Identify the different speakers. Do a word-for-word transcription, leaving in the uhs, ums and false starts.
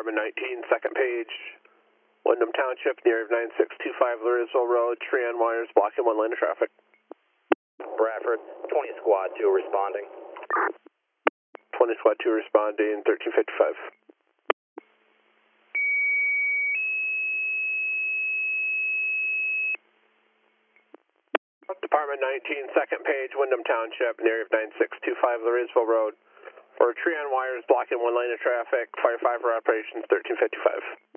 Speaker 1: Department nineteen, second page, Wyndham Township, near nine six two five Louisville Road, tree on wires blocking one lane of traffic.
Speaker 2: Bradford, twenty Squad two responding.
Speaker 1: twenty Squad two responding, thirteen fifty-five. Department nineteen, second page, Wyndham Township, near nine six two five Louisville Road, for a tree on wires blocking one lane of traffic, fire five for operations, thirteen fifty-five.